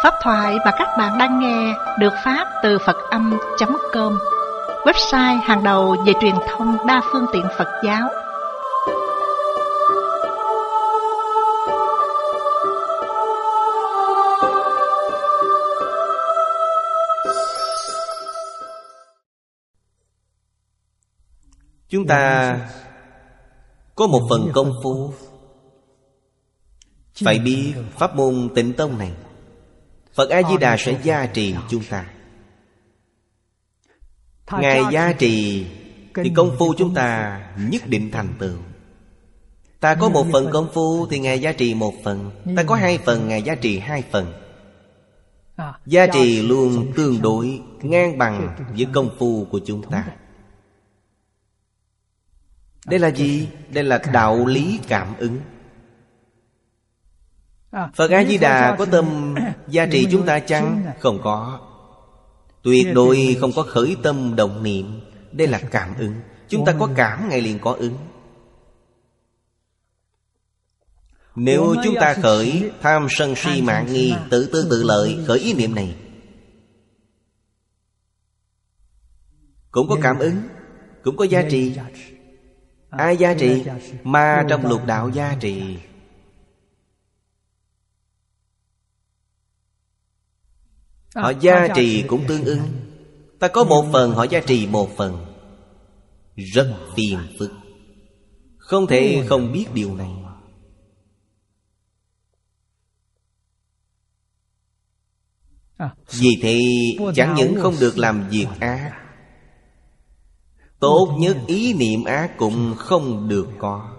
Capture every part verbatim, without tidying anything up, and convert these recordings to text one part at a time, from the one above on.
Pháp thoại mà các bạn đang nghe được phát từ Phật Âm chấm com, website hàng đầu về truyền thông đa phương tiện Phật giáo. Chúng ta có một phần công phu phải biết pháp môn Tịnh Tông này, Phật A-di-đà sẽ gia trì chúng ta. Ngài gia trì thì công phu chúng ta nhất định thành tựu. Ta có một phần công phu thì Ngài gia trì một phần. Ta có hai phần, Ngài gia trì hai phần. Gia trì luôn tương đối ngang bằng với công phu của chúng ta. Đây là gì? Đây là đạo lý cảm ứng. Phật A-di-đà có tâm gia trì chúng ta chăng? Không có. Tuyệt đối không có khởi tâm động niệm. Đây là cảm ứng. Chúng ta có cảm, Ngài liền có ứng. Nếu chúng ta khởi tham sân si mạn nghi, tự tư tự lợi, khởi ý niệm này, cũng có cảm ứng, cũng có gia trì. Ai gia trì? Ma trong lục đạo gia trì. Họ gia trì cũng tương ứng. Ta có một phần, họ gia trì một phần. Rất phiền phức. Không thể không biết điều này. Vì thế chẳng những không được làm việc ác, tốt nhất ý niệm ác cũng không được có.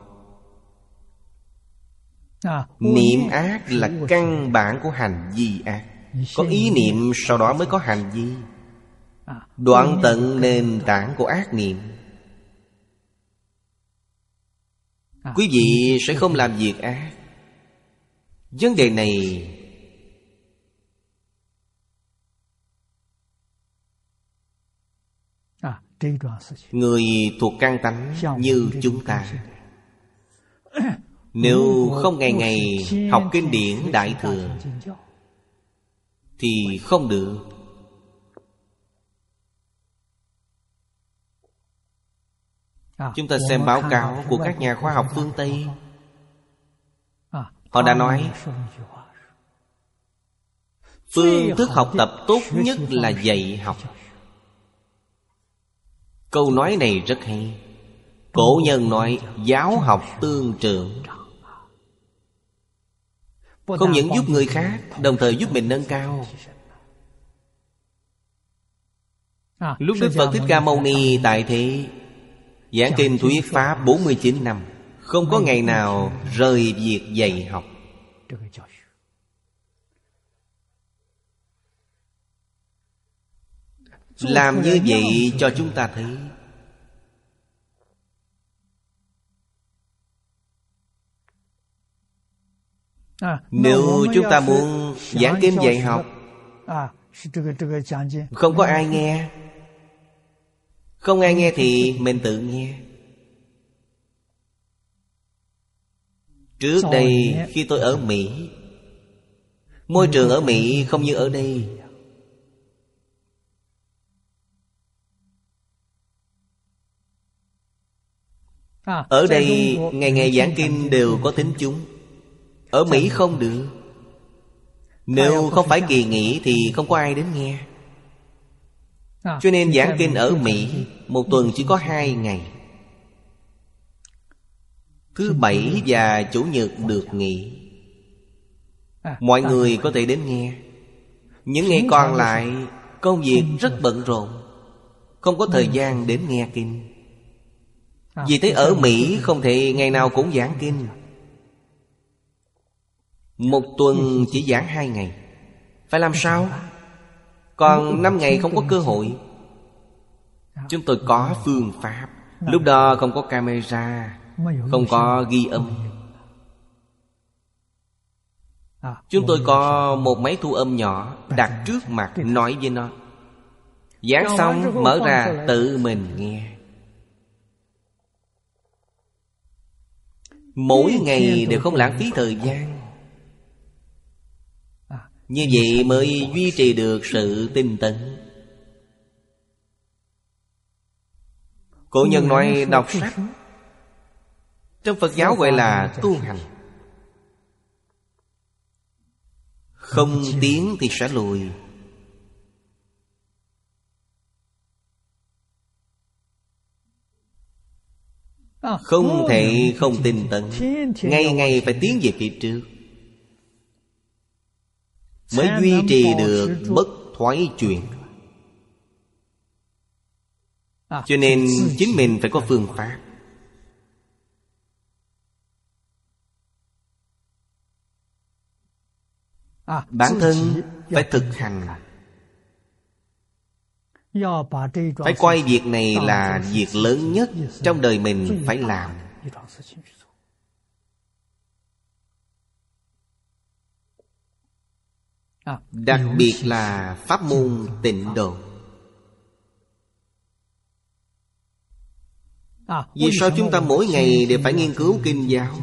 Niệm ác là căn bản của hành vi ác. Có ý niệm sau đó mới có hành vi. Đoạn tận nền tảng của ác niệm, quý vị sẽ không làm việc ác. Vấn đề này người thuộc căn tánh như chúng ta, nếu không ngày ngày học kinh điển Đại Thừa thì không được. Chúng ta xem báo cáo của các nhà khoa học phương Tây. Họ đã nói phương thức học tập tốt nhất là dạy học. Câu nói này rất hay. Cổ nhân nói giáo học tương trưởng, không những giúp người khác, đồng thời giúp mình nâng cao. Lúc Đức Phật Thích Ca Mâu Ni tại thế giảng kinh thuyết pháp bốn mươi chín năm, không có ngày nào rời việc dạy học. Làm như vậy cho chúng ta thấy nếu chúng ta muốn giảng kinh dạy học, không có ai nghe. Không ai nghe thì mình tự nghe. Trước đây khi tôi ở Mỹ, môi trường ở Mỹ không như ở đây. Ở đây ngày ngày giảng kinh đều có thính chúng. Ở Mỹ không được. Nếu không phải kỳ nghỉ thì không có ai đến nghe. Cho nên giảng kinh ở Mỹ một tuần chỉ có hai ngày, thứ bảy và chủ nhật được nghỉ. Mọi người có thể đến nghe. Những ngày còn lại công việc rất bận rộn, không có thời gian đến nghe kinh. Vì thế ở Mỹ không thể ngày nào cũng giảng kinh. Một tuần chỉ giảng hai ngày. Phải làm sao? Còn năm ngày không có cơ hội. Chúng tôi có phương pháp. Lúc đó không có camera, không có ghi âm. Chúng tôi có một máy thu âm nhỏ đặt trước mặt, nói với nó. Giảng xong mở ra tự mình nghe. Mỗi ngày đều không lãng phí thời gian. Như vậy mới duy trì được sự tinh tấn. Cổ nhân nói đọc sách, trong Phật giáo gọi là tu hành. Không tiến thì sẽ lùi. Không thể không tinh tấn, ngày ngày phải tiến về phía trước, mới duy trì được bất thoái chuyển. Cho nên chính mình phải có phương pháp. Bản thân phải thực hành, phải coi việc này là việc lớn nhất trong đời mình phải làm. Đặc biệt là pháp môn Tịnh Độ. Vì sao chúng ta mỗi ngày đều phải nghiên cứu kinh giáo?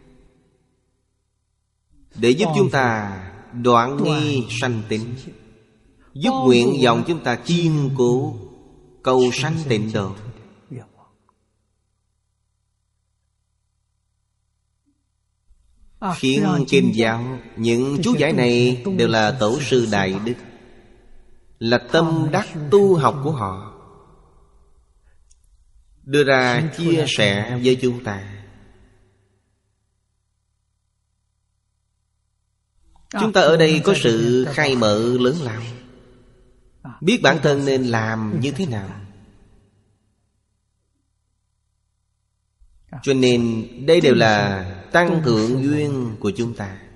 Để giúp chúng ta đoạn nghi sanh tịnh, giúp nguyện vọng chúng ta kiên cố cầu sanh Tịnh Độ. Khiến kinh giáo, những chú giải này đều là tổ sư đại đức, là tâm đắc tu học của họ, đưa ra chia sẻ với chúng ta. Chúng ta ở đây có sự khai mở lớn lao, biết bản thân nên làm như thế nào. Cho nên đây đều là tăng thượng duyên của chúng ta.